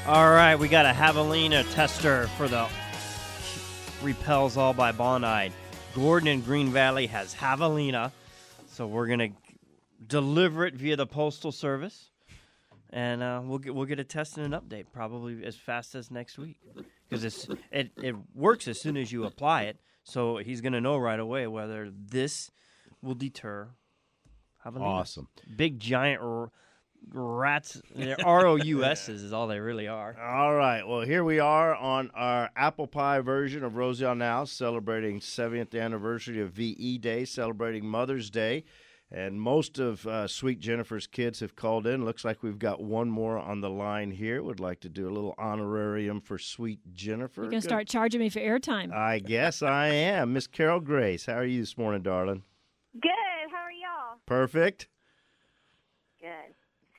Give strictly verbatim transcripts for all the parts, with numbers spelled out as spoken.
All right, we got a Javelina tester for the Repels All by Bonide. Gordon in Green Valley has Javelina, so we're going to deliver it via the Postal Service, and uh, we'll get we'll get a test and an update probably as fast as next week, because it's it, it works as soon as you apply it, so he's going to know right away whether this will deter Javelina. Awesome. Big, giant r- rats, they're R O U S's is all they really are. All right. Well, here we are on our apple pie version of Roselle Now, celebrating seventieth anniversary of V E Day, celebrating Mother's Day. And most of uh, Sweet Jennifer's kids have called in. Looks like we've got one more on the line here. Would like to do a little honorarium for Sweet Jennifer. You're going to start charging me for airtime. I guess I am. Miss Carol Grace, how are you this morning, darling? Good. How are y'all? Perfect. Good.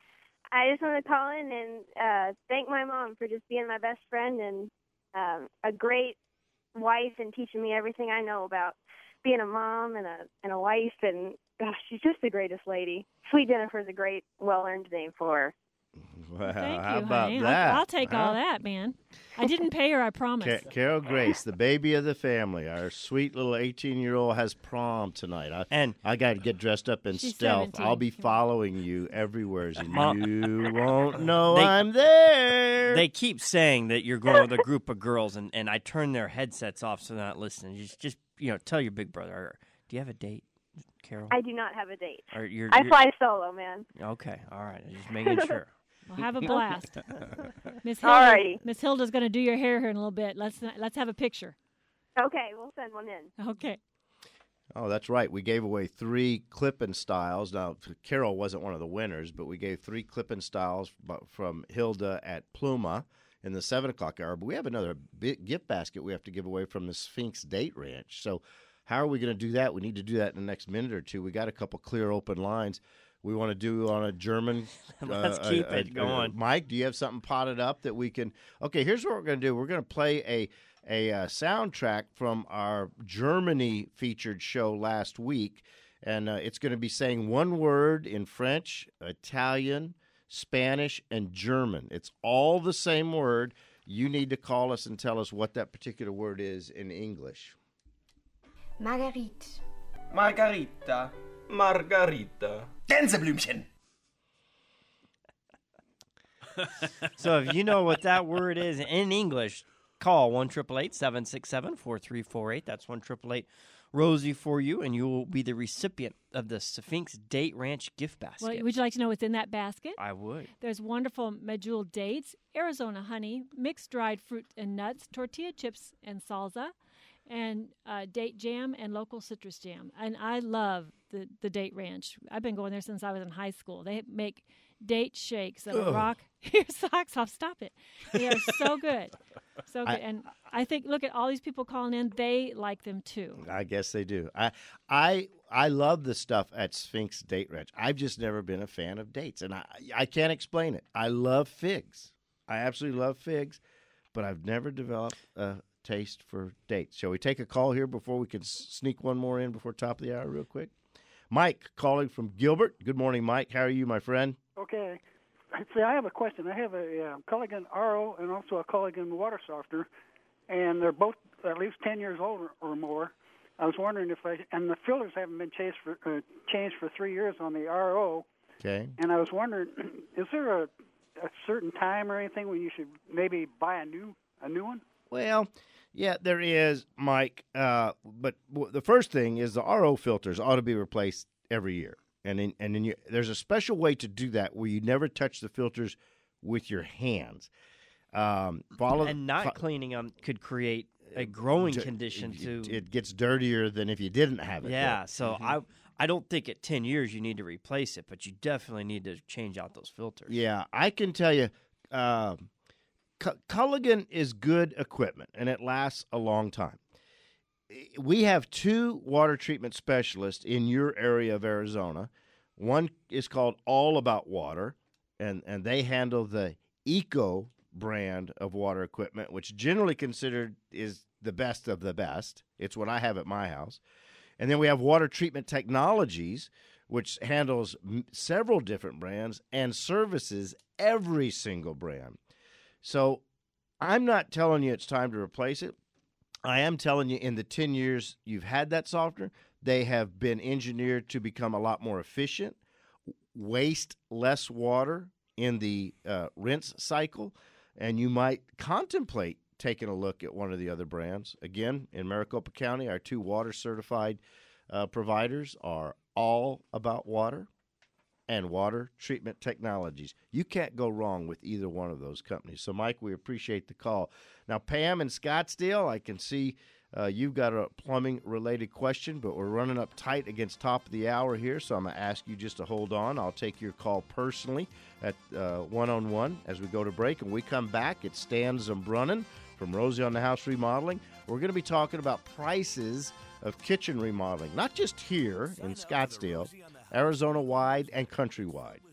I just want to call in and uh, thank my mom for just being my best friend and um, a great wife and teaching me everything I know about being a mom and a and a wife. And gosh, she's just the greatest lady. Sweet Jennifer's a great, well-earned name for her. Well, Thank how you, about honey. that? I'll, I'll take huh? all that, man. I didn't pay her, I promise. Ca- Carol Grace, the baby of the family, our sweet little eighteen-year-old has prom tonight. I, And I got to get dressed up in She's stealth. seventeen. I'll be following you everywhere, and Mom- you won't know They- I'm there. They keep saying that you're going with a group of girls, and, and I turn their headsets off so they're not listening. Just, just you know, tell your big brother. Do you have a date, Carol? I do not have a date. Or you're, I you're- fly solo, man. Okay, all right. Just making sure. Well, have a blast. Miss All Hilda, righty. Miss Hilda's going to do your hair here in a little bit. Let's not, let's have a picture. Okay, we'll send one in. Okay. Oh, that's right. We gave away three clip-in styles. Now, Carol wasn't one of the winners, but we gave three clip-in styles bu- from Hilda at Pluma in the seven o'clock hour. But we have another big gift basket we have to give away from the Sphinx Date Ranch. So how are we going to do that? We need to do that in the next minute or two. We got a couple clear open lines. We want to do on a German. Let's uh, keep uh, it uh, going. Mike, do you have something potted up that we can? Okay, here's what we're going to do. We're going to play a a uh, soundtrack from our Germany featured show last week, and uh, it's going to be saying one word in French, Italian, Spanish, and German. It's all the same word. You need to call us and tell us what that particular word is in English. Marguerite. Margarita. Margarita. Gänseblümchen. So if you know what that word is in English, call one eight eight eight, seven six seven, four three four eight. That's one eight eight eight, Rosie for you, and you will be the recipient of the Sphinx Date Ranch gift basket. Well, would you like to know what's in that basket? I would. There's wonderful medjool dates, Arizona honey, mixed dried fruit and nuts, tortilla chips and salsa, and uh, date jam and local citrus jam. And I love the, the Date Ranch. I've been going there since I was in high school. They make date shakes that'll Ugh. rock your socks off. Stop it. They are so good. So good. I- and I think, look at all these people calling in. They like them too. I guess they do. I I I love the stuff at Sphinx Date Ranch. I've just never been a fan of dates, and I I can't explain it. I love figs. I absolutely love figs, but I've never developed a taste for dates. Shall we take a call here before we can s- sneak one more in before top of the hour real quick? Mike calling from Gilbert. Good morning, Mike. How are you, my friend? Okay. See, I have a question. I have a uh, Culligan R O and also a Culligan water softener, and they're both at least ten years old or, or more. I was wondering if I, and the filters haven't been changed for, uh, changed for three years on the R O, Okay. and I was wondering, is there a, a certain time or anything when you should maybe buy a new a new one? Well, yeah, there is, Mike. Uh, but w- the first thing is the R O filters ought to be replaced every year. And in, and then you, there's a special way to do that where you never touch the filters with your hands. Um, follow And not fo- cleaning them could create a growing d- condition it, to. it gets dirtier than if you didn't have it. yeah, there. so I I don't think at ten years you need to replace it, but you definitely need to change out those filters. Yeah, I can tell you, uh, Cu- Culligan is good equipment, and it lasts a long time. We have two water treatment specialists in your area of Arizona. One is called All About Water, and, and they handle the Eco brand of water equipment, which generally considered is the best of the best. It's what I have at my house. And then we have Water Treatment Technologies, which handles m- several different brands and services every single brand. So I'm not telling you it's time to replace it. I am telling you in the ten years you've had that softener, they have been engineered to become a lot more efficient, waste less water in the uh, rinse cycle, and you might contemplate taking a look at one of the other brands. Again, in Maricopa County, our two water certified uh, providers are All About Water and Water Treatment Technologies. You can't go wrong with either one of those companies. So, Mike, we appreciate the call. Now, Pam in Scottsdale, I can see uh, you've got a plumbing-related question, but we're running up tight against top of the hour here, so I'm going to ask you just to hold on. I'll take your call personally at uh, one-on-one as we go to break. And we come back, it's Stan Zumbrunnan from Rosie on the House Remodeling. We're going to be talking about prices of kitchen remodeling, not just here in Scottsdale, Arizona-wide and countrywide.